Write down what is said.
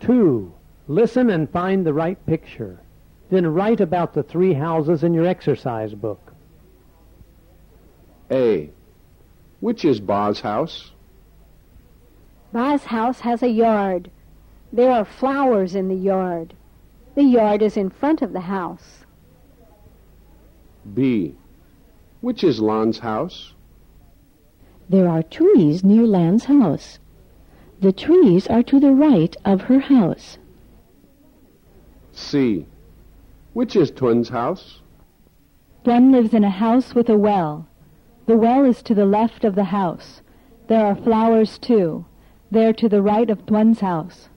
2. Listen and find the right picture. Then write about the 3 houses in your exercise book. A. Which is Ba's house? Ba's house has a yard. There are flowers in the yard. The yard is in front of the house. B. Which is Lan's house? There are trees near Lan's house. The trees are to the right of her house. C. Which is Tuan's house? Tuan lives in a house with a well. The well is to the left of the house. There are flowers, too. They are to the right of Tuan's house.